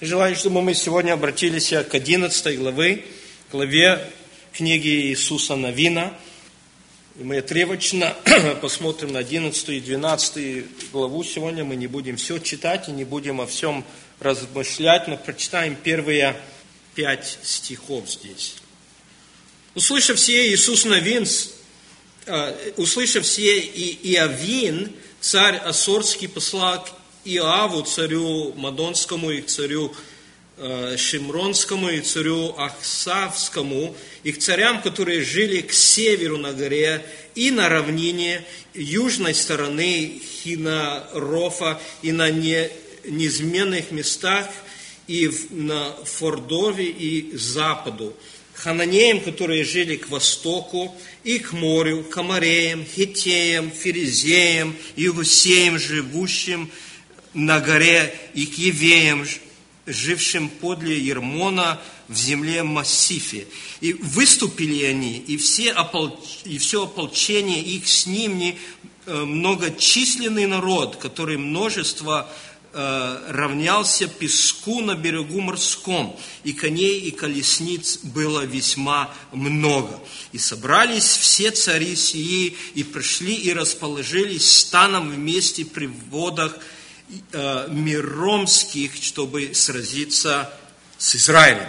Желаю, чтобы мы сегодня обратились к 11 главе книги Иисуса Навина. И мы отрывочно посмотрим на 11 и 12 главу сегодня. Мы не будем все читать и не будем о всем размышлять, но прочитаем первые 5 стихов здесь. Услышав сие, Иисус Навин, услышав сие, Иовин, царь Ассорский, послал к Иоаву, царю Мадонскому, и к царю Шимронскому, и царю Ахсавскому, и к царям, которые жили к северу на горе и на равнине южной стороны Хинарофа, и на неизменных местах, и на Фордове, и западу, хананеям, которые жили к востоку, и к морю, к Амореям, Хиттеям, Ферезеям, Иевусеям, живущим на горе, и к Евеям, жившим подле Ермона в земле Массифе. И выступили они, и все ополчение их с ними, многочисленный народ, который множество равнялся песку на берегу морском, и коней, и колесниц было весьма много. И собрались все цари сии, и пришли, и расположились станом вместе при водах Миромских, чтобы сразиться с Израилем.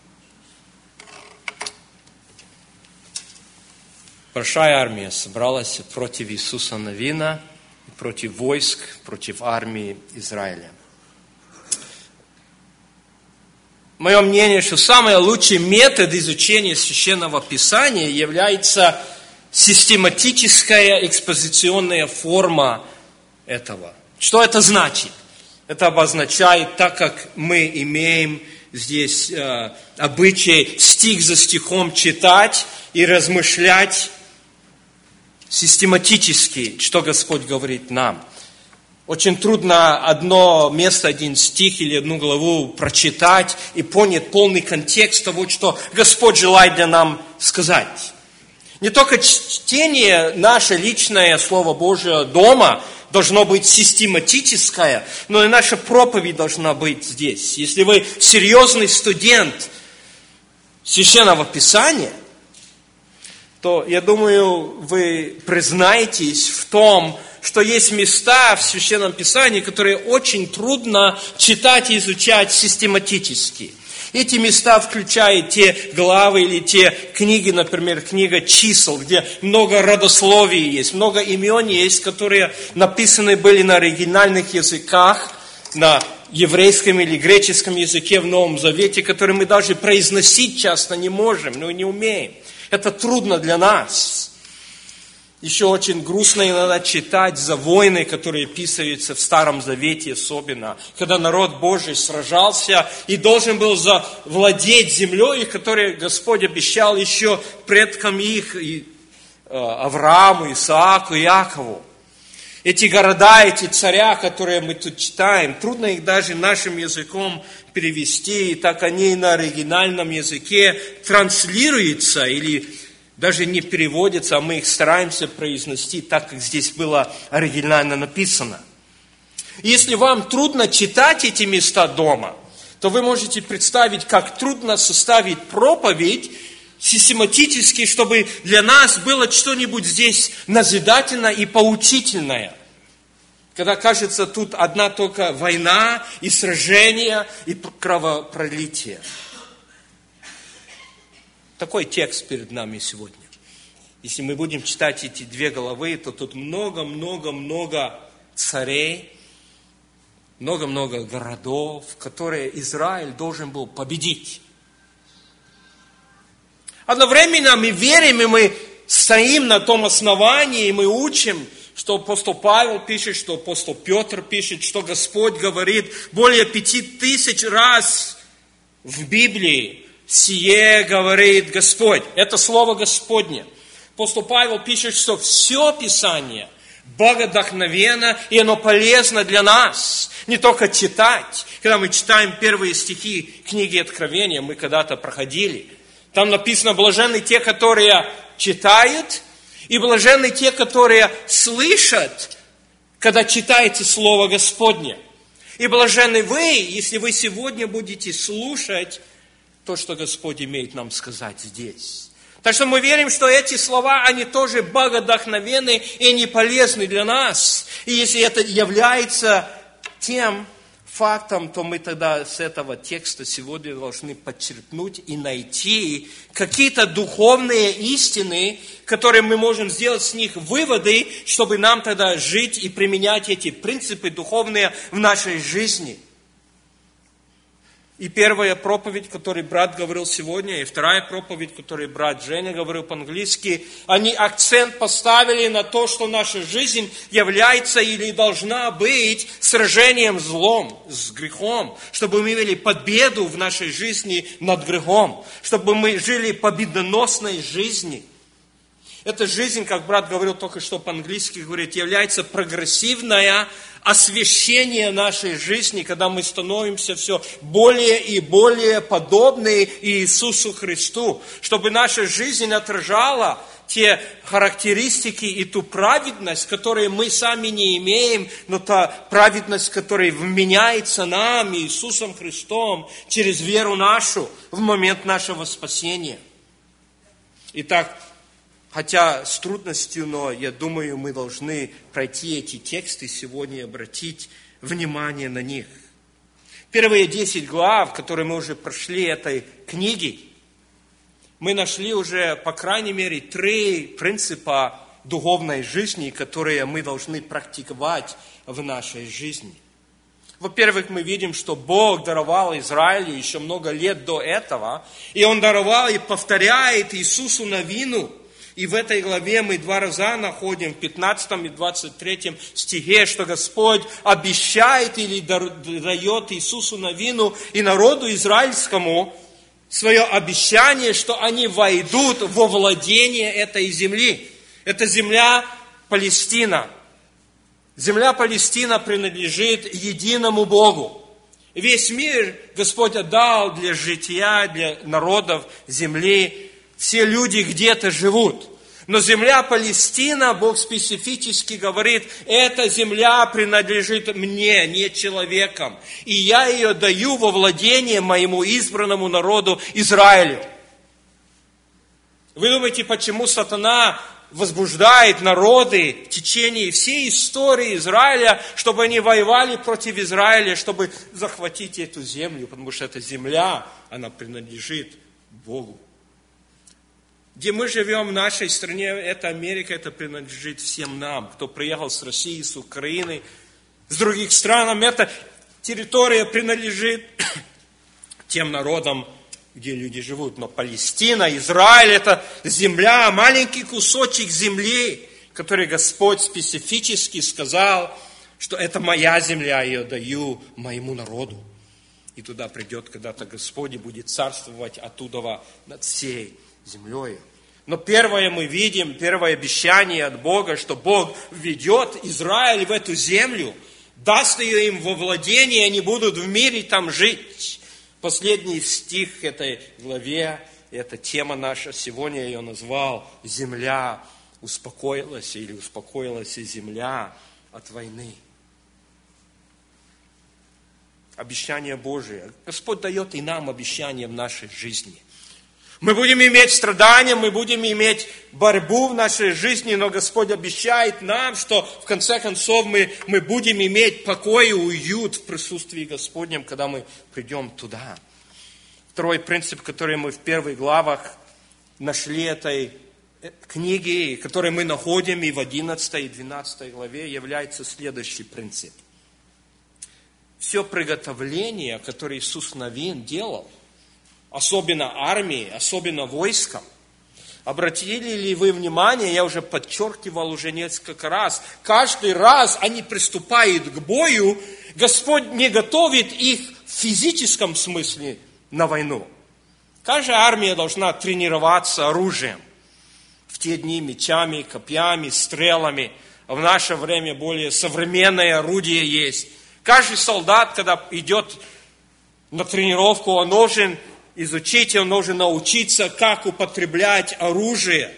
Большая армия собралась против Иисуса Навина, против войск, против армии Израиля. Мое мнение, что самый лучший метод изучения Священного Писания является систематическая экспозиционная форма этого. Что это значит? Это обозначает, так как мы имеем здесь обычай стих за стихом читать и размышлять систематически, что Господь говорит нам. Очень трудно одно место, один стих или одну главу прочитать и понять полный контекст того, что Господь желает для нам сказать. Не только чтение наше личное Слово Божие дома должно быть систематическое, но и наша проповедь должна быть здесь. Если вы серьезный студент Священного Писания, то, я думаю, вы признаетесь в том, что есть места в Священном Писании, которые очень трудно читать и изучать систематически. Эти места включают те главы или те книги, например, книга чисел, где много родословий есть, много имен есть, которые написаны были на оригинальных языках, на еврейском или греческом языке в Новом Завете, которые мы даже произносить часто не можем, но не умеем. Это трудно для нас. Еще очень грустно иногда читать за войны, которые описываются в Старом Завете особенно, когда народ Божий сражался и должен был завладеть землей, которую Господь обещал еще предкам их, Аврааму, Исааку, Иакову. Эти города, эти царя, которые мы тут читаем, трудно их даже нашим языком перевести, и так они на оригинальном языке транслируются или даже не переводятся, а мы их стараемся произнести так, как здесь было оригинально написано. Если вам трудно читать эти места дома, то вы можете представить, как трудно составить проповедь систематически, чтобы для нас было что-нибудь здесь назидательное и поучительное. Когда кажется, тут одна только война и сражения и кровопролитие. Такой текст перед нами сегодня. Если мы будем читать эти 2 главы, то тут много-много-много царей, много-много городов, которые Израиль должен был победить. Одновременно мы верим, и мы стоим на том основании, и мы учим, что апостол Павел пишет, что апостол Петр пишет, что Господь говорит более 5000 раз в Библии. Сие говорит Господь. Это слово Господне. Апостол Павел пишет, что все Писание богодухновенно, и оно полезно для нас. Не только читать. Когда мы читаем первые стихи книги Откровения, мы когда-то проходили. Там написано: блаженны те, которые читают, и блаженны те, которые слышат, когда читаете Слово Господне. И блаженны вы, если вы сегодня будете слушать то, что Господь имеет нам сказать здесь. Так что мы верим, что эти слова, они тоже богодохновенны и они полезны для нас. И если это является тем фактом, то мы тогда с этого текста сегодня должны подчеркнуть и найти какие-то духовные истины, которые мы можем сделать с них выводы, чтобы нам тогда жить и применять эти принципы духовные в нашей жизни. И первая проповедь, которую брат говорил сегодня, и вторая проповедь, которую брат Женя говорил по-английски, они акцент поставили на то, что наша жизнь является или должна быть сражением злом, с грехом, чтобы мы имели победу в нашей жизни над грехом, чтобы мы жили победоносной жизнью. Эта жизнь, как брат говорил только что по-английски, говорит, является прогрессивное освящение нашей жизни, когда мы становимся все более и более подобны Иисусу Христу, чтобы наша жизнь отражала те характеристики и ту праведность, которую мы сами не имеем, но та праведность, которая вменяется нам, Иисусом Христом, через веру нашу в момент нашего спасения. Итак, хотя с трудностью, но я думаю, мы должны пройти эти тексты сегодня и обратить внимание на них. Первые 10 глав, которые мы уже прошли этой книги, мы нашли уже, по крайней мере, 3 принципа духовной жизни, которые мы должны практиковать в нашей жизни. Во-первых, мы видим, что Бог даровал Израилю еще много лет до этого, и Он даровал и повторяет Иисусу Навину. И в этой главе мы 2 раза находим в 15 и 23 стихе, что Господь обещает или дает Иисусу Навину и народу израильскому свое обещание, что они войдут во владение этой земли. Это земля Палестина. Земля Палестина принадлежит единому Богу. Весь мир Господь отдал для жития, для народов земли. Все люди где-то живут. Но земля Палестина, Бог специфически говорит, эта земля принадлежит мне, не человекам. И я ее даю во владение моему избранному народу Израилю. Вы думаете, почему сатана возбуждает народы в течение всей истории Израиля, чтобы они воевали против Израиля, чтобы захватить эту землю? Потому что эта земля, она принадлежит Богу. Где мы живем в нашей стране, это Америка, это принадлежит всем нам, кто приехал с России, с Украины, с других стран. Эта территория принадлежит тем народам, где люди живут. Но Палестина, Израиль, это земля, маленький кусочек земли, который Господь специфически сказал, что это моя земля, я ее даю моему народу. И туда придет когда-то Господь и будет царствовать оттуда над всей землей. Но первое мы видим, первое обещание от Бога, что Бог введет Израиль в эту землю, даст ее им во владение, они будут в мире там жить. Последний стих этой главе, эта тема наша, сегодня я ее назвал «Земля успокоилась» или «Успокоилась земля от войны». Обещание Божие. Господь дает и нам обещания в нашей жизни. Мы будем иметь страдания, мы будем иметь борьбу в нашей жизни, но Господь обещает нам, что в конце концов мы будем иметь покой и уют в присутствии Господнем, когда мы придем туда. Второй принцип, который мы в первых главах нашли этой книги, который мы находим и в 11 и 12 главе, является следующий принцип. Все приготовление, которое Иисус Навин делал, особенно армии, особенно войскам. Обратили ли вы внимание, я уже подчеркивал уже несколько раз, каждый раз они приступают к бою, Господь не готовит их в физическом смысле на войну. Каждая армия должна тренироваться оружием. В те дни мечами, копьями, стрелами. В наше время более современное орудие есть. Каждый солдат, когда идет на тренировку, он должен изучить, он должен научиться, как употреблять оружие.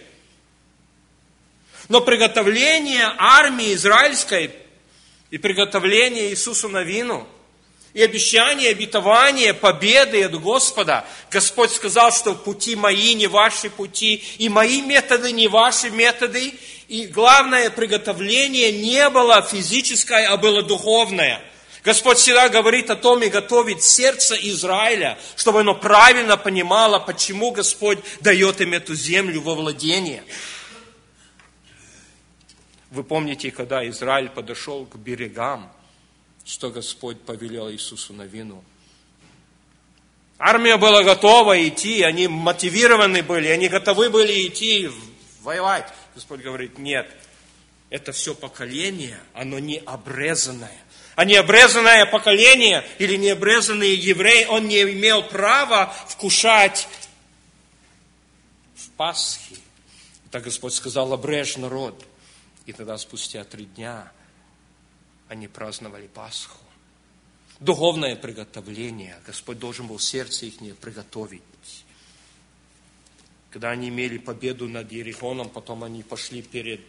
Но приготовление армии израильской и приготовление Иисусу Навину И обещания, обетования, победы от Господа. Господь сказал, что пути мои не ваши пути, и мои методы не ваши методы. И главное приготовление не было физическое, а было духовное. Господь всегда говорит о том и готовит сердце Израиля, чтобы оно правильно понимало, почему Господь дает им эту землю во владение. Вы помните, когда Израиль подошел к берегам, что Господь повелел Иисусу Навину? Армия была готова идти, они мотивированы были, они готовы были идти воевать. Господь говорит, нет, это все поколение, оно не обрезанное. А необрезанное поколение или необрезанный еврей, он не имел права вкушать в Пасхе. Так Господь сказал, обрежь народ. И тогда спустя 3 дня они праздновали Пасху. Духовное приготовление. Господь должен был сердце их приготовить. Когда они имели победу над Иерихоном, потом они пошли перед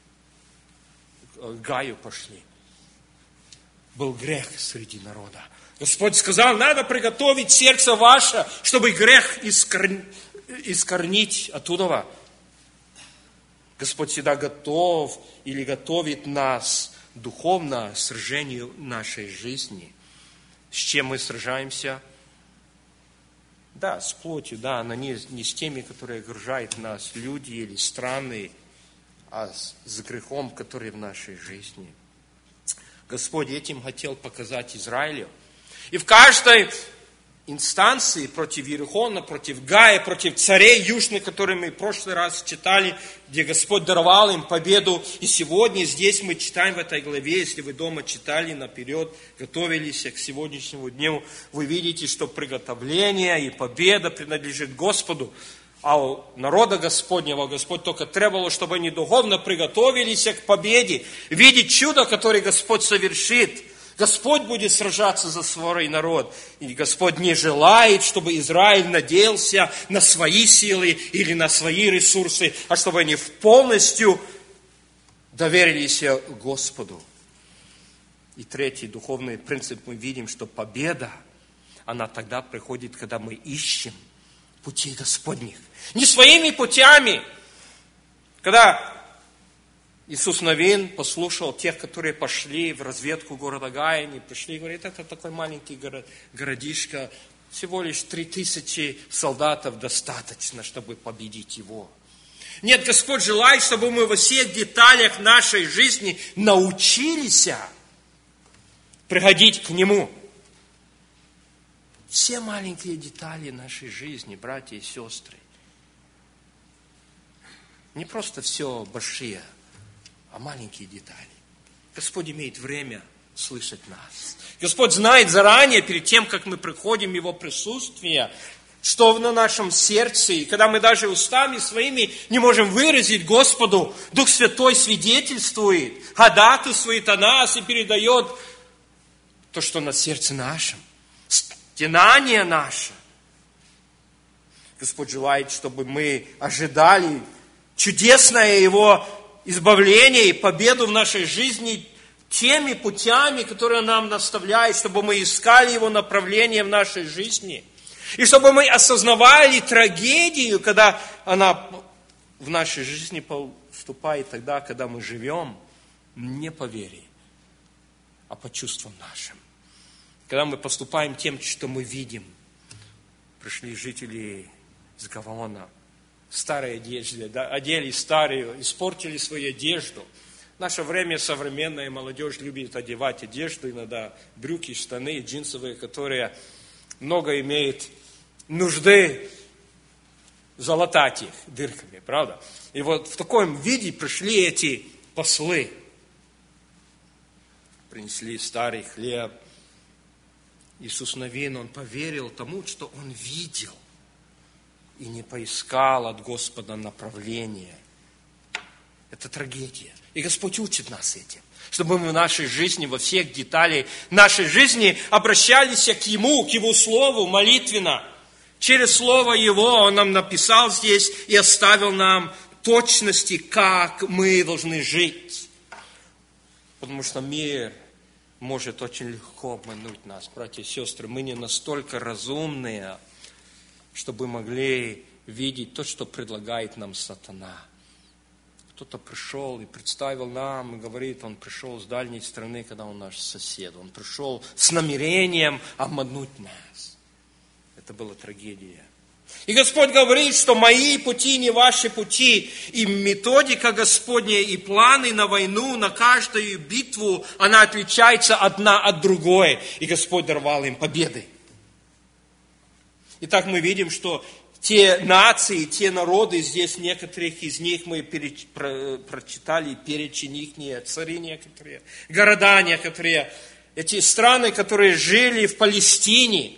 Гаю пошли. Был грех среди народа. Господь сказал, надо приготовить сердце ваше, чтобы грех искорнить оттуда. Господь всегда готов или готовит нас духовно к сражению нашей жизни. С чем мы сражаемся? Да, с плотью, да, но не с теми, которые окружают нас, люди или страны, а с грехом, который в нашей жизни. Господь этим хотел показать Израилю. И в каждой инстанции против Иерихона, против Гая, против царей южных, которые мы в прошлый раз читали, где Господь даровал им победу. И сегодня здесь мы читаем в этой главе, если вы дома читали наперед, готовились к сегодняшнему дню, вы видите, что приготовление и победа принадлежит Господу. А у народа Господнего Господь только требовал, чтобы они духовно приготовились к победе, видеть чудо, которое Господь совершит. Господь будет сражаться за свой народ. И Господь не желает, чтобы Израиль надеялся на свои силы или на свои ресурсы, а чтобы они полностью доверились Господу. И третий духовный принцип, мы видим, что победа, она тогда приходит, когда мы ищем путей Господних. Не своими путями. Когда Иисус Навин послушал тех, которые пошли в разведку города Гая, они пришли и говорят, это такой маленький городишко, всего лишь 3000 солдатов достаточно, чтобы победить его. Нет, Господь желает, чтобы мы во всех деталях нашей жизни научились приходить к Нему. Все маленькие детали нашей жизни, братья и сестры. Не просто все большие, а маленькие детали. Господь имеет время слышать нас. Господь знает заранее, перед тем, как мы приходим в Его присутствие, что на нашем сердце. И когда мы даже устами своими не можем выразить Господу, Дух Святой свидетельствует, ходатайствует о нас и передает то, что на сердце нашем. Стенание наше. Господь желает, чтобы мы ожидали чудесное Его избавление и победу в нашей жизни теми путями, которые Он нам наставляет, чтобы мы искали Его направление в нашей жизни. И чтобы мы осознавали трагедию, когда она в нашей жизни поступает тогда, когда мы живем не по вере, а по чувствам нашим. Когда мы поступаем тем, что мы видим. Пришли жители из Гаваона в старой одежде, да, одели старую, испортили свою одежду. В наше время современная молодежь любит одевать одежду, иногда брюки, штаны джинсовые, которые много имеют нужды залатать их дырками, правда? И вот в таком виде пришли эти послы. Принесли старый хлеб. Иисус Навин, он поверил тому, что он видел, и не поискал от Господа направления. Это трагедия. И Господь учит нас этим, чтобы мы в нашей жизни, во всех деталях нашей жизни обращались к Ему, к Его Слову молитвенно. Через Слово Его Он нам написал здесь и оставил нам точности, как мы должны жить. Потому что мир может очень легко обмануть нас, братья и сестры. Мы не настолько разумные, чтобы могли видеть то, что предлагает нам сатана. Кто-то пришел и представил нам, и говорит, он пришел с дальней страны, когда он наш сосед. Он пришел с намерением обмануть нас. Это была трагедия. И Господь говорит, что мои пути не ваши пути. И методика Господня, и планы на войну, на каждую битву, она отличается одна от другой. И Господь даровал им победы. Итак, мы видим, что те нации, те народы, здесь некоторых из них мы прочитали перечень их, цари некоторые, города некоторые, эти страны, которые жили в Палестине.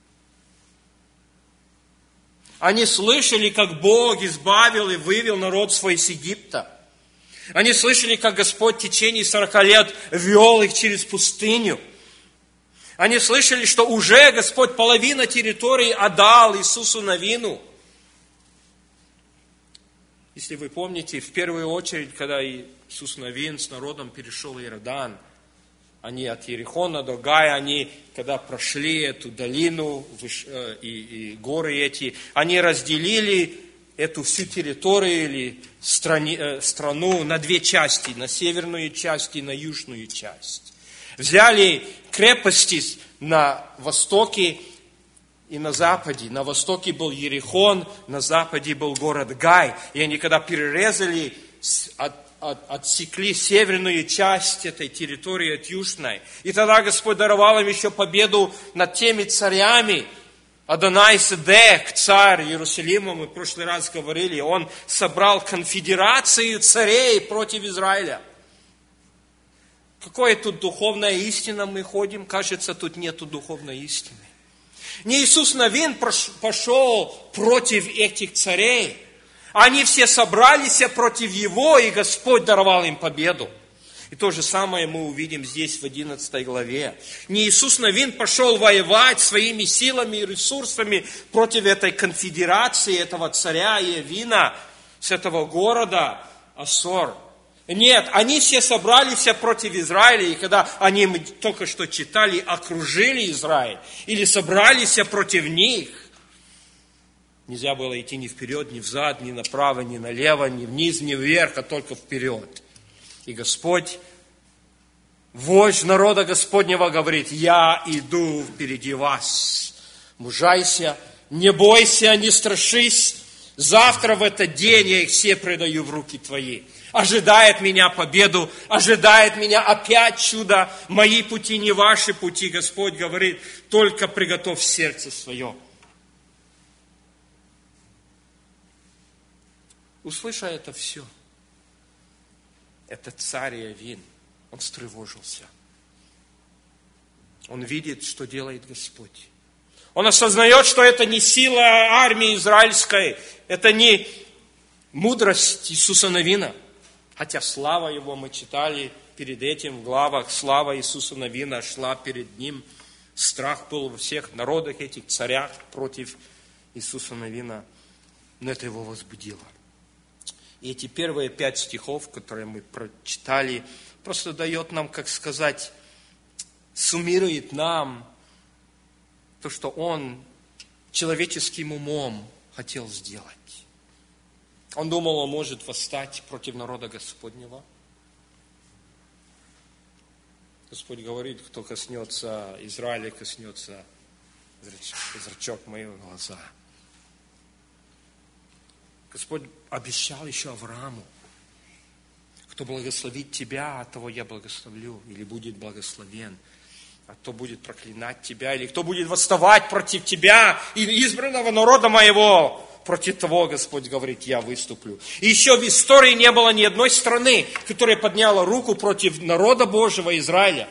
Они слышали, как Бог избавил и вывел народ свой с Египта. Они слышали, как Господь в течение 40 лет вел их через пустыню. Они слышали, что уже Господь половину территории отдал Иисусу Навину. Если вы помните, в первую очередь, когда Иисус Навин с народом перешел Иордан, они от Иерихона до Гая, они, когда прошли эту долину и горы эти, они разделили эту всю территорию или страну на две части, на северную часть и на южную часть. Взяли крепости на востоке и на западе. На востоке был Иерихон, на западе был город Гай. И они когда перерезали, отсекли северную часть этой территории от южной. И тогда Господь даровал им еще победу над теми царями. Адонай-Седек, царь Иерусалима, мы в прошлый раз говорили, он собрал конфедерацию царей против Израиля. Какая тут духовная истина мы ходим? Кажется, тут нету духовной истины. Не Иисус Навин пошел против этих царей. Они все собрались против Его, и Господь даровал им победу. И то же самое мы увидим здесь в 11 главе. Не Иисус Навин пошел воевать своими силами и ресурсами против этой конфедерации, этого царя Иовина, с этого города Ассор. Нет, они все собрались против Израиля, и когда они, мы только что читали, окружили Израиль, или собрались против них, нельзя было идти ни вперед, ни взад, ни направо, ни налево, ни вниз, ни вверх, а только вперед. И Господь, вождь народа Господнего, говорит: я иду впереди вас. Мужайся, не бойся, не страшись. Завтра в этот день я их все предаю в руки твои. Ожидает меня победу, ожидает меня опять чудо. Мои пути не ваши пути, Господь говорит, только приготовь сердце свое. Услыша это все, этот царь Иовин, он встревожился. Он видит, что делает Господь. Он осознает, что это не сила армии израильской, это не мудрость Иисуса Навина. Хотя слава Его, мы читали перед этим в главах, слава Иисуса Навина шла перед Ним. Страх был во всех народах, этих царях против Иисуса Навина. Но это его возбудило. И эти первые 5 стихов, которые мы прочитали, просто дает нам, как сказать, суммирует нам то, что он человеческим умом хотел сделать. Он думал, он может восстать против народа Господнего. Господь говорит, кто коснется Израиля, коснется зрачок моего глаза. Господь обещал еще Аврааму: кто благословит тебя, от того я благословлю, или будет благословен. А кто будет проклинать тебя, или кто будет восставать против тебя и избранного народа моего, против того, Господь говорит, я выступлю. И еще в истории не было ни одной страны, которая подняла руку против народа Божьего Израиля,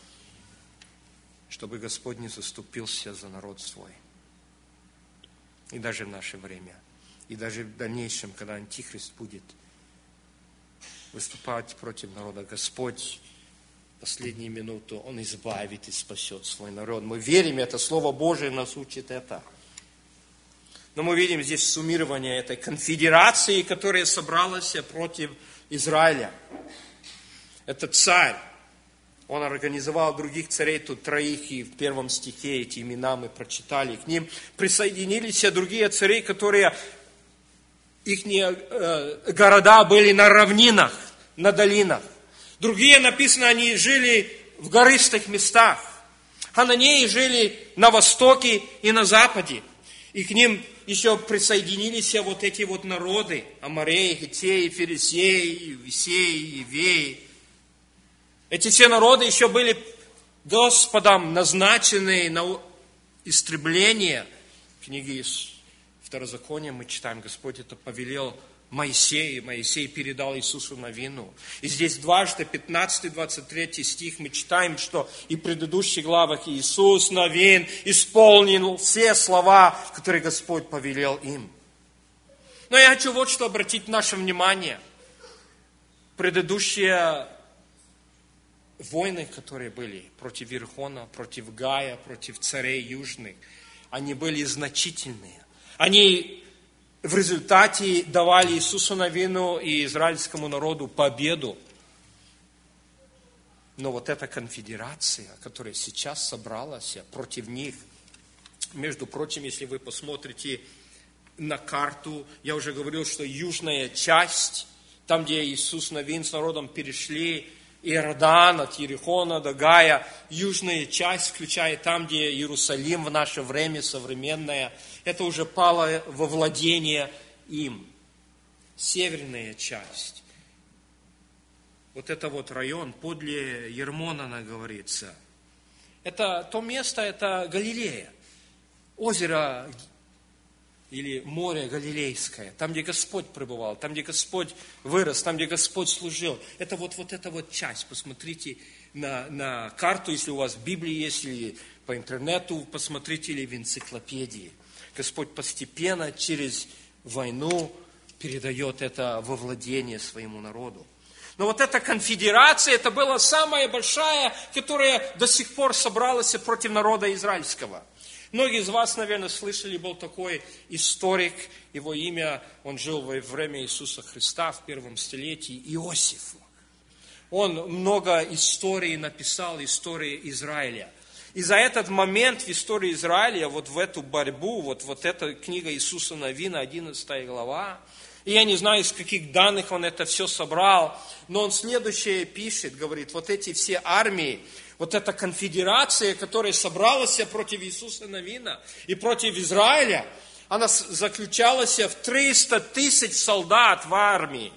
чтобы Господь не заступился за народ свой. И даже в наше время, и даже в дальнейшем, когда Антихрист будет выступать против народа, Господь в последнюю минуту, Он избавит и спасет свой народ. Мы верим, это Слово Божие нас учит это. Но мы видим здесь суммирование этой конфедерации, которая собралась против Израиля. Этот царь, Он организовал других царей, тут троих, и в 1 стихе эти имена мы прочитали. К ним присоединились и другие цари, которые, их города были на равнинах, на долинах. Другие, написано, они жили в гористых местах. Хананеи жили на востоке и на западе. И к ним еще присоединились вот эти вот народы: Амореи, Хиттеи, Ферезеи, Висеи, Евеи. Эти все народы еще были Господом назначены на истребление. В книге Второзакония мы читаем, Господь это повелел Моисею, Моисей передал Иисусу Навину. И здесь дважды, 15-23 стих, мы читаем, что и в предыдущих главах Иисус Навин исполнил все слова, которые Господь повелел им. Но я хочу вот что обратить наше внимание. Предыдущие войны, которые были против Иерихона, против Гая, против царей южных, они были значительные. Они в результате давали Иисусу Навину и израильскому народу победу. Но вот эта конфедерация, которая сейчас собралась против них, между прочим, если вы посмотрите на карту, я уже говорил, что южная часть, там, где Иисус Навин с народом перешли Иордан от Иерихона до Гая, южная часть, включая там, где Иерусалим в наше время современное, это уже пало во владение им. Северная часть, вот это вот район подле Ермона, говорится, это то место, это Галилея, озеро или море Галилейское, там, где Господь пребывал, там, где Господь вырос, там, где Господь служил. Это вот эта вот часть. Посмотрите на карту, если у вас в Библии есть, или по интернету посмотрите, или в энциклопедии. Господь постепенно через войну передает это во владение своему народу. Но вот эта конфедерация, это была самая большая, которая до сих пор собралась против народа израильского. Многие из вас, наверное, слышали, был такой историк, его имя, он жил во время Иисуса Христа в первом столетии, Иосиф. Он много историй написал, истории Израиля. И за этот момент в истории Израиля, вот в эту борьбу, вот эта книга Иисуса Навина, 11 глава, и я не знаю, из каких данных он это все собрал, но он следующее пишет, говорит, вот эти все армии, вот эта конфедерация, которая собралась против Иисуса Навина и против Израиля, она заключалась в 300 тысяч солдат в армии,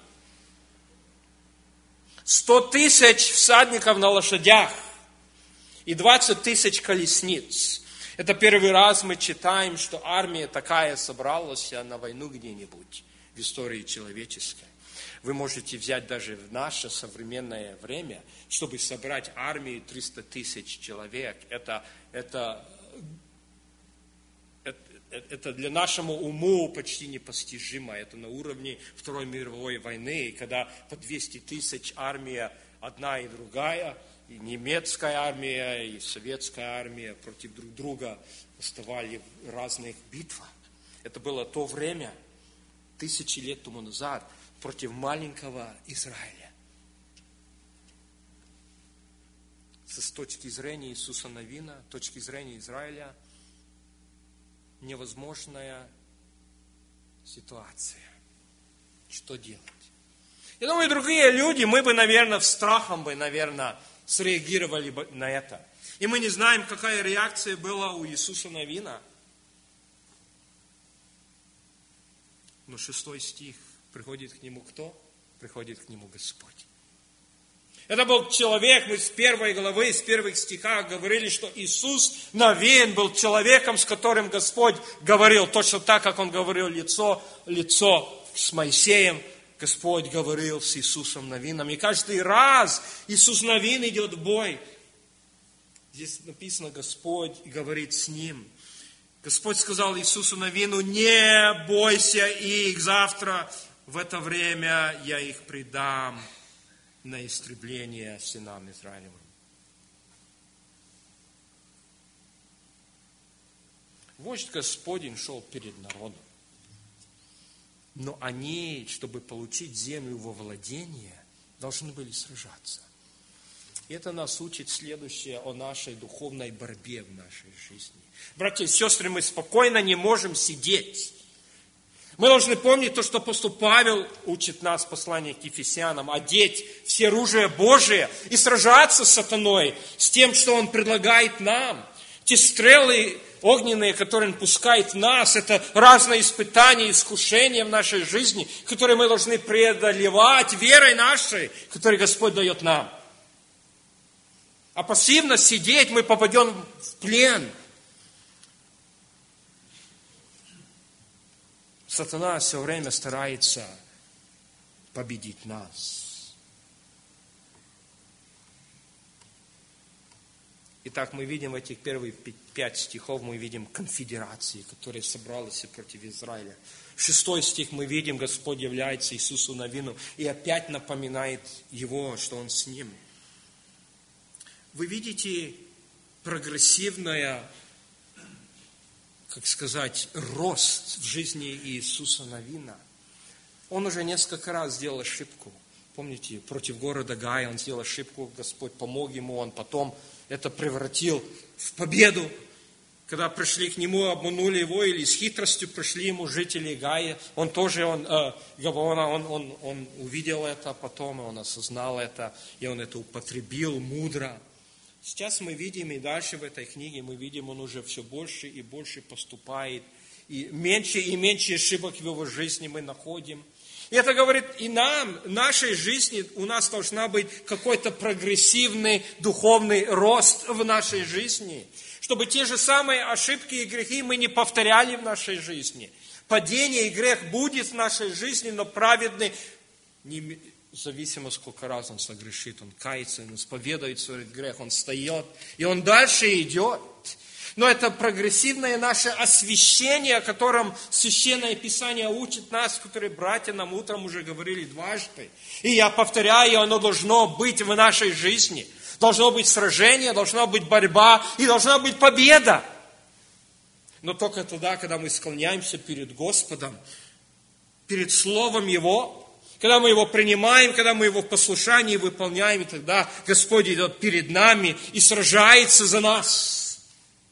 100 тысяч всадников на лошадях и 20 тысяч колесниц. Это первый раз мы читаем, что армия такая собралась на войну где-нибудь в истории человеческой. Вы можете взять даже в наше современное время, чтобы собрать армию 300 тысяч человек. Это для нашего уму почти непостижимо. Это на уровне Второй мировой войны, когда по 200 тысяч армия одна и другая, и немецкая армия, и советская армия против друг друга вставали в разных битвах. Это было то время, тысячи лет тому назад, против маленького Израиля. С точки зрения Иисуса Навина, с точки зрения Израиля, невозможная ситуация. Что делать? Я думаю, другие люди, мы бы, наверное, в страхом бы, наверное, среагировали бы на это. И мы не знаем, какая реакция была у Иисуса Навина. Но 6 стих. Приходит к нему кто? Приходит к нему Господь. Это был человек, мы с 1 главы, с первых стихов говорили, что Иисус Навин был человеком, с которым Господь говорил. Точно так, как Он говорил лицо с Моисеем, Господь говорил с Иисусом Навином. И каждый раз Иисус Навин идет в бой. Здесь написано, Господь говорит с ним. Господь сказал Иисусу Навину, не бойся их, завтра в это время я их предам на истребление сынам Израилевым. Вождь Господень шел перед народом. Но они, чтобы получить землю во владение, должны были сражаться. И это нас учит следующее о нашей духовной борьбе в нашей жизни. Братья и сестры, мы спокойно не можем сидеть. Мы должны помнить то, что апостол Павел учит нас в послании к Ефесянам, одеть все оружие Божие и сражаться с сатаной, с тем, что он предлагает нам. Те стрелы огненные, которые он пускает в нас, это разные испытания, искушения в нашей жизни, которые мы должны преодолевать верой нашей, которую Господь дает нам. А пассивно сидеть, мы попадем в плен. Сатана все время старается победить нас. Итак, мы видим в этих первых 5 стихов, мы видим конфедерации, которые собрались против Израиля. 6 стих мы видим, Господь является Иисусу Навину и опять напоминает его, что Он с ним. Вы видите прогрессивное, как сказать, рост в жизни Иисуса Навина. Он уже несколько раз сделал ошибку. Помните, против города Гая он сделал ошибку, Господь помог ему, он потом это превратил в победу. Когда пришли к нему, обманули его, или с хитростью пришли ему жители Гая, он увидел это потом, он осознал это, и он это употребил мудро. Сейчас мы видим, и дальше в этой книге мы видим, он уже все больше и больше поступает, и меньше ошибок в его жизни мы находим. И это говорит и нам, в нашей жизни у нас должна быть какой-то прогрессивный духовный рост в нашей жизни, чтобы те же самые ошибки и грехи мы не повторяли в нашей жизни. Падение и грех будет в нашей жизни, но праведный зависимо, сколько раз он согрешит, он кается, он исповедует свой грех, он встает, и он дальше идет. Но это прогрессивное наше освящение, о котором Священное Писание учит нас, которые братья нам утром уже говорили дважды. И я повторяю, оно должно быть в нашей жизни. Должно быть сражение, должна быть борьба и должна быть победа. Но только тогда, когда мы склоняемся перед Господом, перед Словом Его, когда мы его принимаем, когда мы его в послушании выполняем, и тогда Господь идет перед нами и сражается за нас.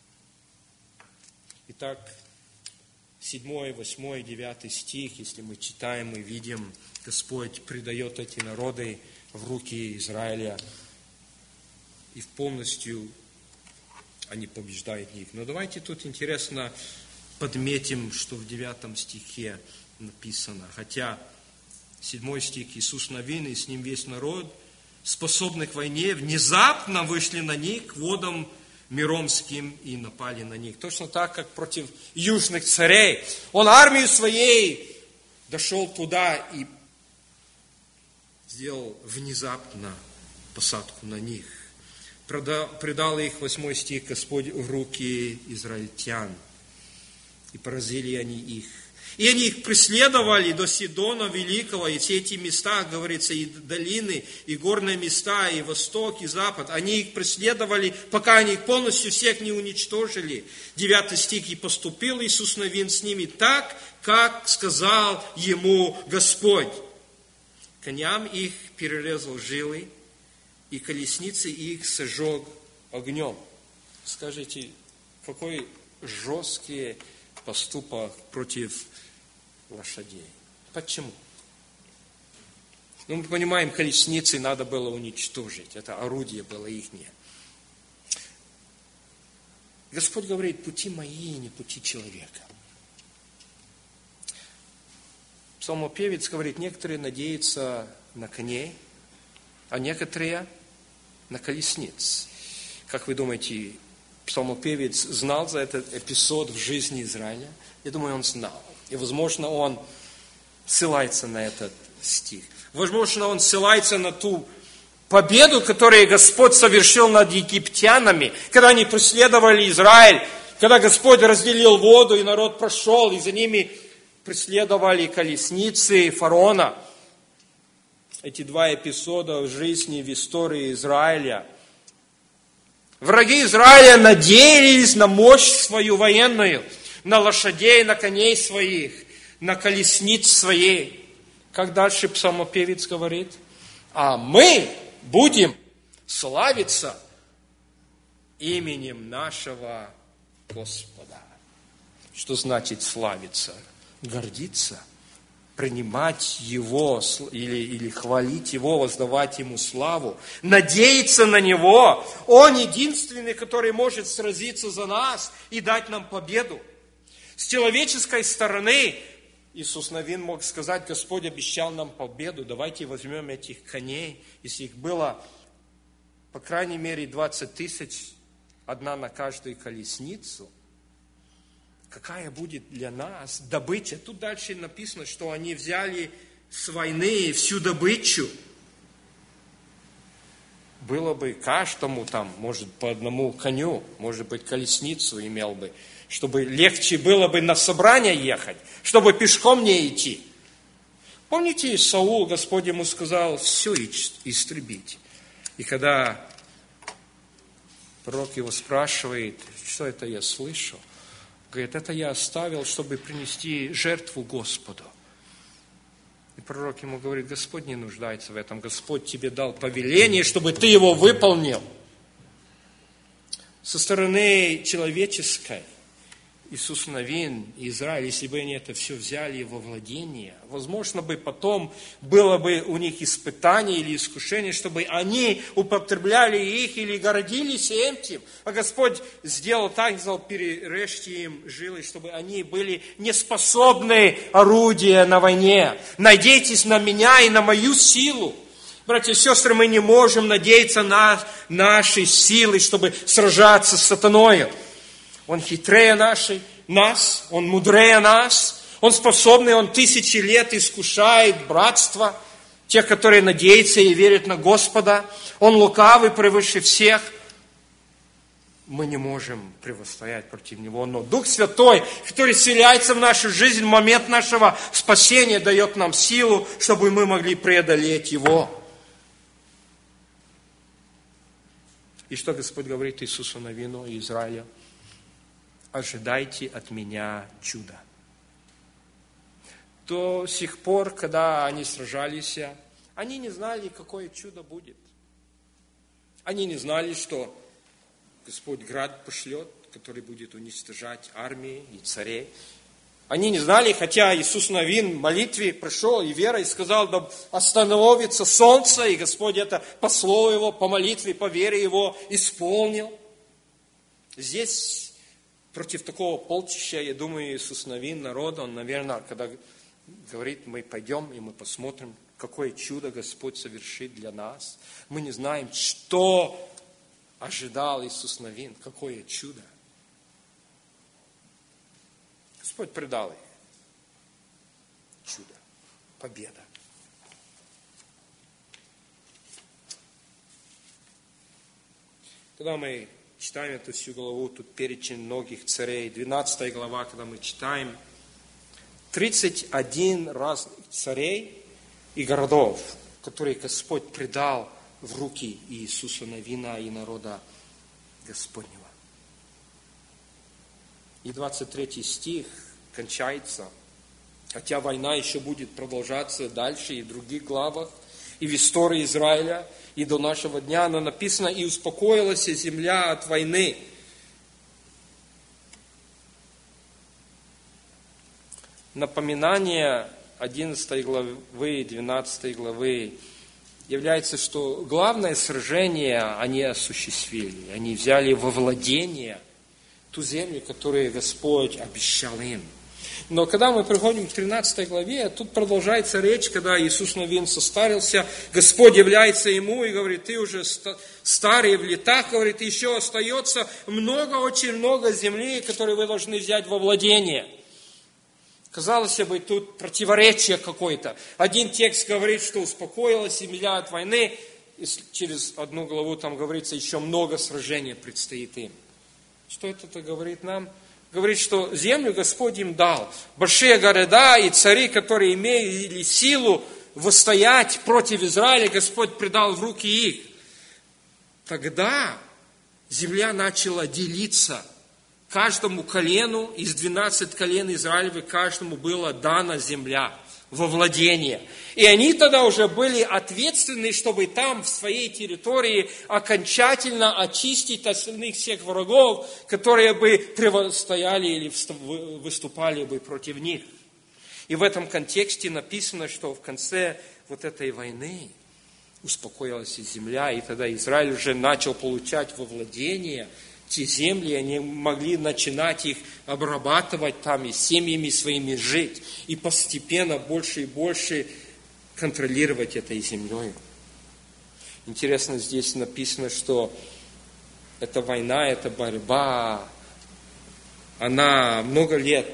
Итак, 7, 8, 9 стих, если мы читаем, мы видим, Господь предает эти народы в руки Израиля, и полностью они побеждают их. Но давайте тут интересно подметим, что в 9 стихе написано, хотя 7 стих, Иисус Навин и с ним весь народ, способный к войне, внезапно вышли на них к водам Миромским и напали на них. Точно так, как против южных царей. Он армию своей дошел туда и сделал внезапно посадку на них. Предал их, 8 стих, Господь в руки израильтян. И поразили они их. И они их преследовали до Сидона Великого, и все эти места, говорится, и долины, и горные места, и восток, и запад. Они их преследовали, пока они их полностью всех не уничтожили. 9 стих. И поступил Иисус Навин с ними так, как сказал ему Господь. Коням их перерезал жилы, и колесницы их сожег огнем. Скажите, какой жесткий поступок против лошадей. Почему? Мы понимаем, колесницы надо было уничтожить. Это орудие было ихнее. Господь говорит, пути мои, не пути человека. Псалмопевец говорит, некоторые надеются на коней, а некоторые на колесниц. Как вы думаете, псалмопевец знал за этот эпизод в жизни Израиля? Я думаю, он знал. И, возможно, он ссылается на этот стих. Возможно, он ссылается на ту победу, которую Господь совершил над египтянами, когда они преследовали Израиль, когда Господь разделил воду, и народ прошел, и за ними преследовали колесницы фараона. Эти 2 эпизода в жизни, в истории Израиля. Враги Израиля надеялись на мощь свою военную, на лошадей, на коней своих, на колесниц своей. Как дальше псалмопевец говорит? А мы будем славиться именем нашего Господа. Что значит славиться? Гордиться, принимать Его или хвалить Его, воздавать Ему славу, надеяться на Него. Он единственный, который может сразиться за нас и дать нам победу. С человеческой стороны Иисус Навин мог сказать: Господь обещал нам победу, давайте возьмем этих коней. Если их было, по крайней мере, 20 тысяч, одна на каждую колесницу, какая будет для нас добыча? Тут дальше написано, что они взяли с войны всю добычу. Было бы каждому там, может, по одному коню, может быть, колесницу имел бы, чтобы легче было бы на собрание ехать, чтобы пешком не идти. Помните, Саул, Господь ему сказал: все истребить. И когда пророк его спрашивает: что это я слышу? Говорит: это я оставил, чтобы принести жертву Господу. И пророк ему говорит: Господь не нуждается в этом. Господь тебе дал повеление, чтобы ты его выполнил. Со стороны человеческой, Иисус Навин и Израиль, если бы они это все взяли во владение, возможно бы потом было бы у них испытание или искушение, чтобы они употребляли их или гордились этим. А Господь сделал так, сказал: перережьте им жилы, чтобы они были неспособны орудия на войне. Надейтесь на меня и на мою силу. Братья и сестры, мы не можем надеяться на наши силы, чтобы сражаться с сатаною. Он хитрее нас, он мудрее нас, он способный, он 1000 лет искушает братство, тех, которые надеются и верят на Господа. Он лукавый превыше всех. Мы не можем противостоять против него, но Дух Святой, который вселяется в нашу жизнь в момент нашего спасения, дает нам силу, чтобы мы могли преодолеть его. И что Господь говорит Иисусу Навину и Израилю? Ожидайте от меня чуда. До сих пор, когда они сражались, они не знали, какое чудо будет. Они не знали, что Господь град пошлет, который будет уничтожать армии и царей. Они не знали, хотя Иисус Навин в молитве пришел и верой сказал: да остановится солнце, и Господь это по слову его, по молитве, по вере его исполнил. Здесь против такого полчища, я думаю, Иисус Навин, народ, он, наверное, когда говорит: мы пойдем и мы посмотрим, какое чудо Господь совершит для нас. Мы не знаем, что ожидал Иисус Навин, какое чудо. Господь предал их. Чудо, победа. Когда мы читаем эту всю главу, тут перечень многих царей. 12 глава, когда мы читаем, 31 разных царей и городов, которые Господь предал в руки Иисуса Навина и народа Господнего. И 23 стих кончается, хотя война еще будет продолжаться дальше и в других главах, и в истории Израиля, и до нашего дня, но написано: и успокоилась земля от войны. Напоминание 11 главы, 12 главы является, что главное сражение они осуществили. Они взяли во владение ту землю, которую Господь обещал им. Но когда мы приходим к 13 главе, тут продолжается речь, когда Иисус Навин состарился, Господь является ему и говорит: ты уже старый в летах, говорит, еще остается много, очень много земли, которые вы должны взять во владение. Казалось бы, тут противоречие какое-то. Один текст говорит, что успокоилась земля от войны, и через одну главу там говорится, еще много сражений предстоит им. Что это говорит нам? Говорит, что землю Господь им дал. Большие города и цари, которые имели силу восстоять против Израиля, Господь предал в руки их. Тогда земля начала делиться, каждому колену, из 12 колен Израилевых, каждому была дана земля во владение. И они тогда уже были ответственны, чтобы там, в своей территории, окончательно очистить остальных всех врагов, которые бы противостояли или выступали бы против них. И в этом контексте написано, что в конце вот этой войны успокоилась и земля, и тогда Израиль уже начал получать во владение те земли, они могли начинать их обрабатывать там и с семьями своими жить, и постепенно больше и больше контролировать этой землей. Интересно, здесь написано, что эта война, эта борьба, она много лет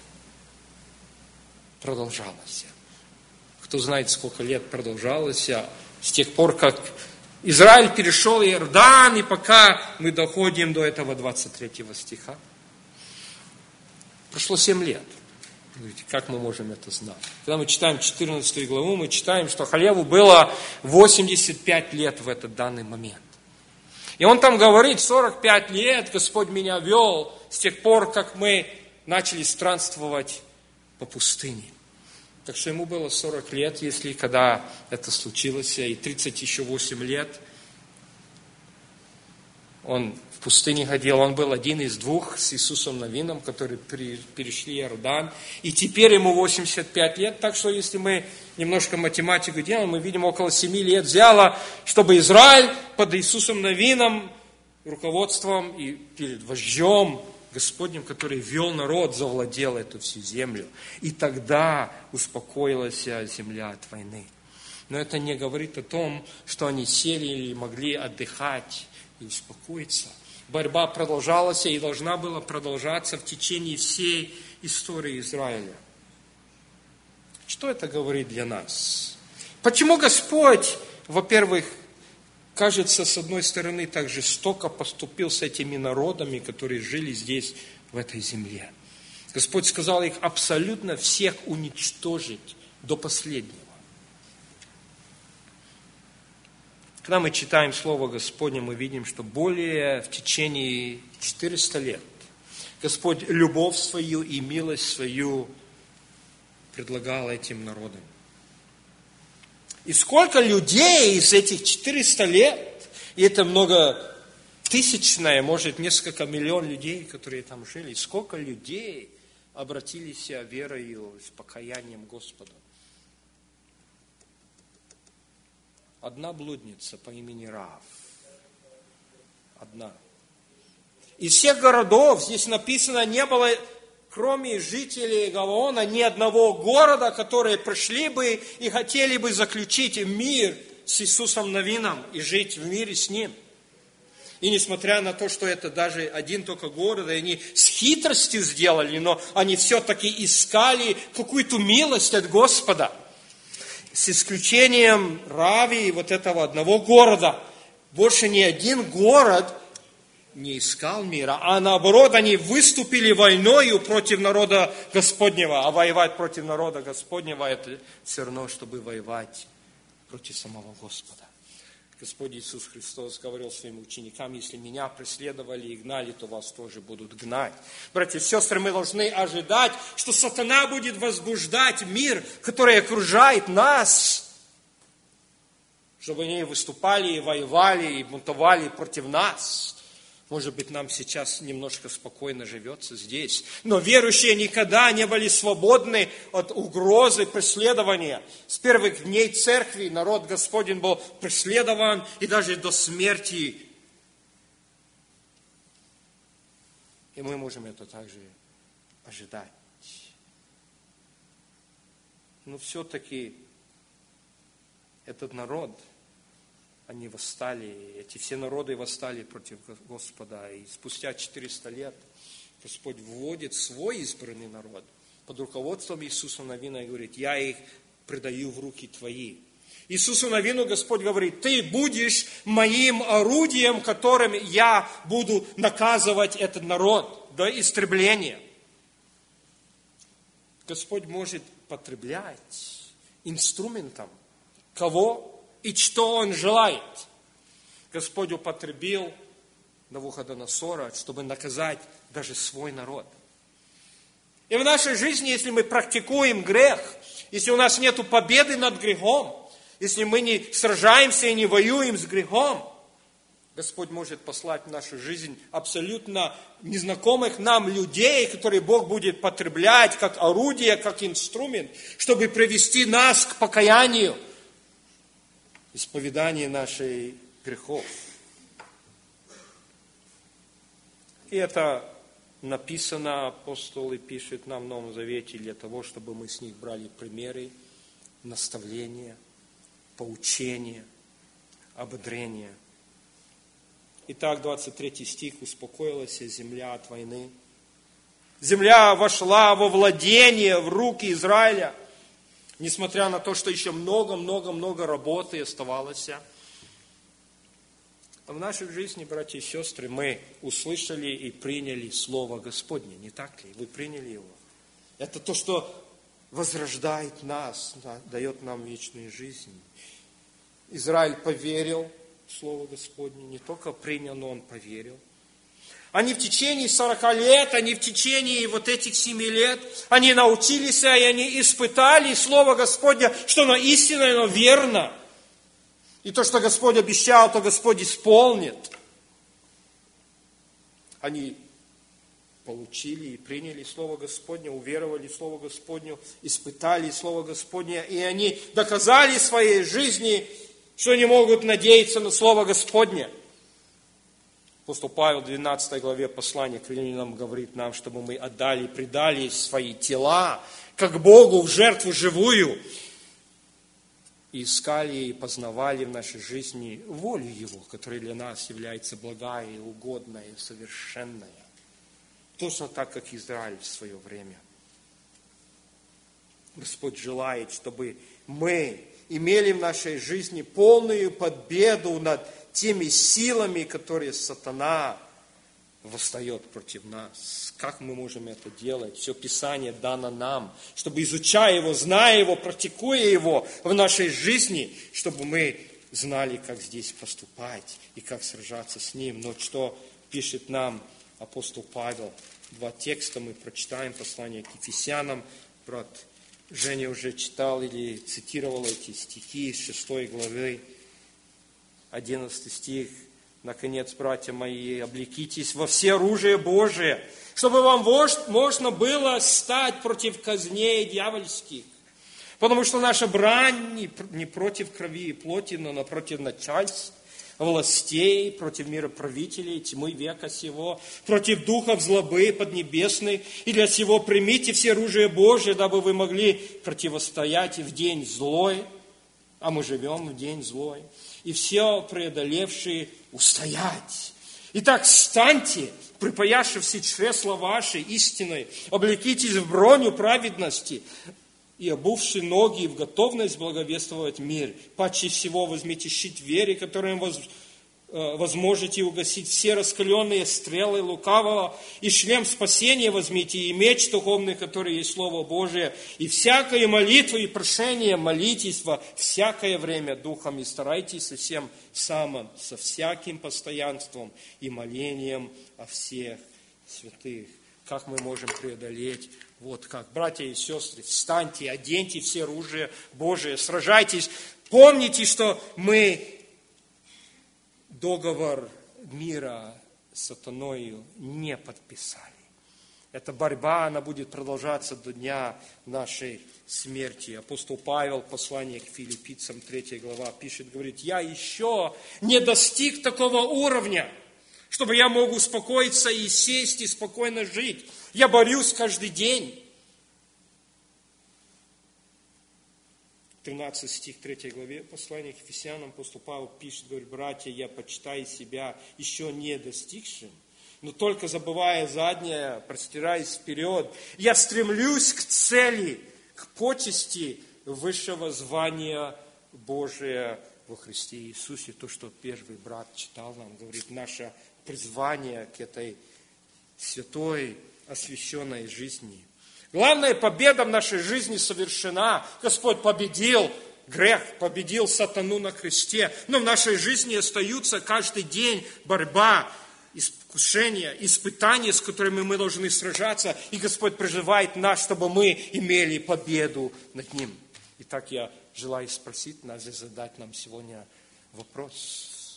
продолжалась. Кто знает, сколько лет продолжалась, с тех пор, как Израиль перешел Иордан, и пока мы доходим до этого 23 стиха. Прошло 7 лет. Как мы можем это знать? Когда мы читаем 14 главу, мы читаем, что Халеву было 85 лет в этот данный момент. И он там говорит, 45 лет Господь меня вел с тех пор, как мы начали странствовать по пустыне. Так что ему было 40 лет, если когда это случилось, и 38 лет он в пустыне ходил. Он был один из двух с Иисусом Навином, которые перешли Иордан. И теперь ему 85 лет, так что если мы немножко математику делаем, мы видим, около 7 лет взяло, чтобы Израиль под Иисусом Навином, руководством и перед вождем Господним, который вел народ, завладел эту всю землю. И тогда успокоилась земля от войны. Но это не говорит о том, что они сели или могли отдыхать и успокоиться. Борьба продолжалась и должна была продолжаться в течение всей истории Израиля. Что это говорит для нас? Почему Господь, во-первых, кажется, с одной стороны, так жестоко поступил с этими народами, которые жили здесь, в этой земле? Господь сказал их абсолютно всех уничтожить до последнего. Когда мы читаем Слово Господне, мы видим, что более в течение 400 лет Господь любовь свою и милость свою предлагал этим народам. И сколько людей из этих 400 лет, и это многотысячное, может, несколько миллионов людей, которые там жили, сколько людей обратились верою, с покаянием Господу. Одна блудница по имени Раав. Одна. Из всех городов, здесь написано, не было, кроме жителей Гаваона, ни одного города, которые пришли бы и хотели бы заключить мир с Иисусом Навином и жить в мире с Ним. И несмотря на то, что это даже один только город, и они с хитростью сделали, но они все-таки искали какую-то милость от Господа. С исключением Рави и вот этого одного города, больше ни один город не искал мира, а наоборот, они выступили войною против народа Господнего, а воевать против народа Господнего, это все равно, чтобы воевать против самого Господа. Господь Иисус Христос говорил своим ученикам, если меня преследовали и гнали, то вас тоже будут гнать. Братья и сестры, мы должны ожидать, что сатана будет возбуждать мир, который окружает нас, чтобы они выступали и воевали, и бунтовали против нас. Может быть, нам сейчас немножко спокойно живется здесь. Но верующие никогда не были свободны от угрозы преследования. С первых дней церкви народ Господень был преследован и даже до смерти. И мы можем это также ожидать. Но все-таки этот народ, они восстали, эти все народы восстали против Господа. И спустя 400 лет Господь вводит свой избранный народ под руководством Иисуса Навина и говорит, я их предаю в руки твои. Иисусу Навину Господь говорит, ты будешь моим орудием, которым я буду наказывать этот народ до истребления. Господь может потреблять инструментом кого и что Он желает. Господь употребил Навуходоносора, чтобы наказать даже свой народ. И в нашей жизни, если мы практикуем грех, если у нас нет победы над грехом, если мы не сражаемся и не воюем с грехом, Господь может послать в нашу жизнь абсолютно незнакомых нам людей, которые Бог будет потреблять как орудие, как инструмент, чтобы привести нас к покаянию, исповеданию наших грехов. И это написано, апостолы пишут нам в Новом Завете для того, чтобы мы с них брали примеры, наставления, поучения, ободрения. Итак, 23 стих. «Успокоилась земля от войны». Земля вошла во владение, в руки Израиля, несмотря на то, что еще много работы оставалось. В нашей жизни, братья и сестры, мы услышали и приняли Слово Господне, не так ли? Вы приняли его. Это то, что возрождает нас, дает нам вечную жизнь. Израиль поверил в Слово Господне, не только принял, но он поверил. Они в течение 40 лет, они в течение вот этих 7 лет, они научились, и они испытали Слово Господне, что оно истинное, оно верно. И то, что Господь обещал, то Господь исполнит. Они получили и приняли Слово Господне, уверовали в Слово Господне, испытали Слово Господне, и они доказали в своей жизни, что они могут надеяться на Слово Господне. Апостол Павел в 12 главе послания к Римлянам говорит нам, чтобы мы отдали, предали свои тела, как Богу, в жертву живую, и искали и познавали в нашей жизни волю Его, которая для нас является благая, и угодная, и совершенная. Точно так, как Израиль в свое время. Господь желает, чтобы мы имели в нашей жизни полную победу над теми силами, которые сатана восстает против нас. Как мы можем это делать? Все Писание дано нам, чтобы, изучая его, зная его, практикуя его в нашей жизни, чтобы мы знали, как здесь поступать и как сражаться с ним. Но что пишет нам апостол Павел? 2 текста мы прочитаем, послание к Ефесянам. Брат Женя уже читал или цитировал эти стихи из 6 главы, 11 стих. «Наконец, братья мои, облекитесь во все оружие Божие, чтобы вам можно было стать против козней дьявольских. Потому что наша брань не против крови и плоти, но напротив начальств, властей, против мироправителей тьмы века сего, против духов злобы поднебесной. И для сего примите все оружие Божие, дабы вы могли противостоять в день злой». А мы живем в день злой. «И все преодолевшие устоять. Итак, встаньте, припояши все чресла ваши истиной, облекитесь в броню праведности и обувши ноги в готовность благовествовать мир. Паче всего возьмите щит веры, которым возможете угасить все раскаленные стрелы лукавого, и шлем спасения возьмите, и меч духовный, который есть Слово Божие, и всякое молитву и прошение молитесь во всякое время духом, и старайтесь со всем самым, со всяким постоянством и молением о всех святых». Как мы можем преодолеть? Вот как. Братья и сестры, встаньте, оденьте все оружие Божие, сражайтесь. Помните, что мы договор мира с сатаною не подписали. Эта борьба, она будет продолжаться до дня нашей смерти. Апостол Павел, послание к Филиппийцам, 3 глава, пишет, говорит: «Я еще не достиг такого уровня, чтобы я мог успокоиться и сесть, и спокойно жить. Я борюсь каждый день». 13 стих 3 главе послания к Ефесянам апостол Павел пишет, говорит: «Братья, я почитаю себя еще не достигшим, но только забывая заднее, простираясь вперед, я стремлюсь к цели, к почести высшего звания Божия во Христе Иисусе». То, что первый брат читал нам, говорит, наше призвание к этой святой, освященной жизни. Главная победа в нашей жизни совершена. Господь победил грех, победил сатану на кресте. Но в нашей жизни остается каждый день борьба искушения, испытания, с которыми мы должны сражаться, и Господь призывает нас, чтобы мы имели победу над ним. Итак, я желаю спросить нас и задать нам сегодня вопрос.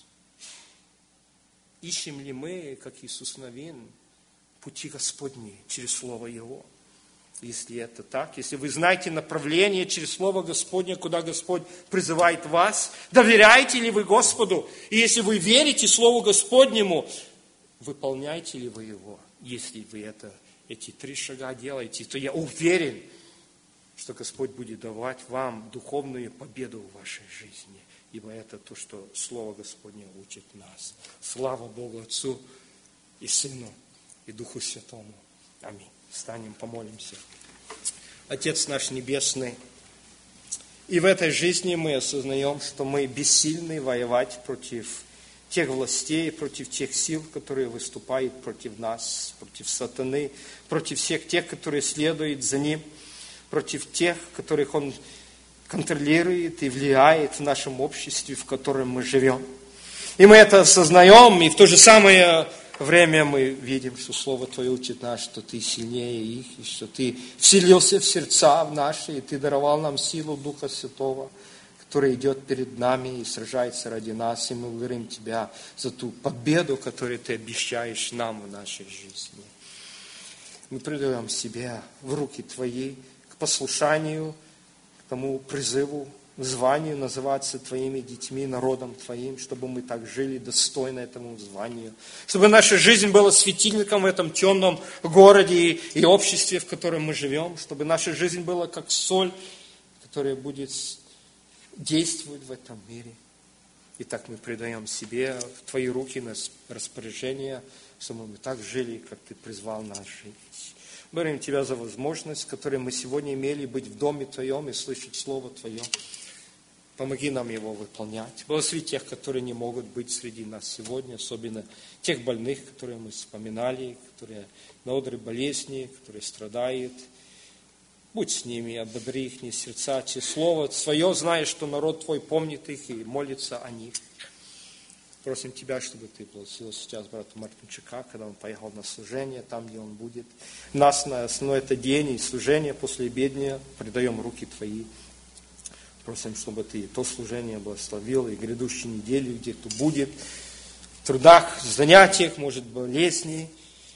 Ищем ли мы, как Иисус Навин, пути Господни через Слово Его? Если это так, если вы знаете направление через Слово Господне, куда Господь призывает вас, доверяете ли вы Господу? И если вы верите Слову Господнему, выполняете ли вы его? Если вы эти 3 шага делаете, то я уверен, что Господь будет давать вам духовную победу в вашей жизни. Ибо это то, что Слово Господне учит нас. Слава Богу Отцу и Сыну и Духу Святому. Аминь. Встанем, помолимся. Отец наш Небесный, и в этой жизни мы осознаем, что мы бессильны воевать против тех властей, против тех сил, которые выступают против нас, против сатаны, против всех тех, которые следуют за ним, против тех, которых он контролирует и влияет в нашем обществе, в котором мы живем. И мы это осознаем, и в то же самое время мы видим, что Слово Твое учит нас, что Ты сильнее их, и что Ты вселился в сердца наши, и Ты даровал нам силу Духа Святого, который идет перед нами и сражается ради нас, и мы благодарим Тебя за ту победу, которую Ты обещаешь нам в нашей жизни. Мы предаем себя в руки Твои, к послушанию, к тому призыву, званию называться Твоими детьми, народом Твоим, чтобы мы так жили достойно этому званию, чтобы наша жизнь была светильником в этом темном городе и обществе, в котором мы живем, чтобы наша жизнь была как соль, которая будет действовать в этом мире. Итак, мы предаем себе в Твои руки на распоряжение, чтобы мы так жили, как Ты призвал нас жить. Благодарим Тебя за возможность, которой мы сегодня имели быть в доме Твоем и слышать Слово Твое. Помоги нам его выполнять. Благослови тех, которые не могут быть среди нас сегодня, особенно тех больных, которые мы вспоминали, которые на одре болезни, которые страдают. Будь с ними, ободри их сердца, те Слово Свое, зная, что народ Твой помнит их и молится о них. Просим Тебя, чтобы Ты благословил сейчас брата Мартинчука, когда он поехал на служение, там, где он будет. Нас на основной это день и служение после обедня предаем в руки Твои. Просим, чтобы Ты и то служение благословил, и грядущую неделю, где кто будет, в трудах, в занятиях, может, болезни,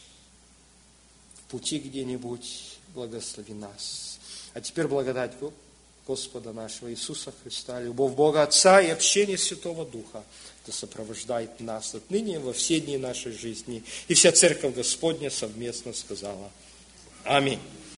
в пути где-нибудь, благослови нас. А теперь благодать Господа нашего Иисуса Христа, любовь Бога Отца и общение Святого Духа, да сопровождает нас отныне во все дни нашей жизни. И вся Церковь Господня совместно сказала: Аминь.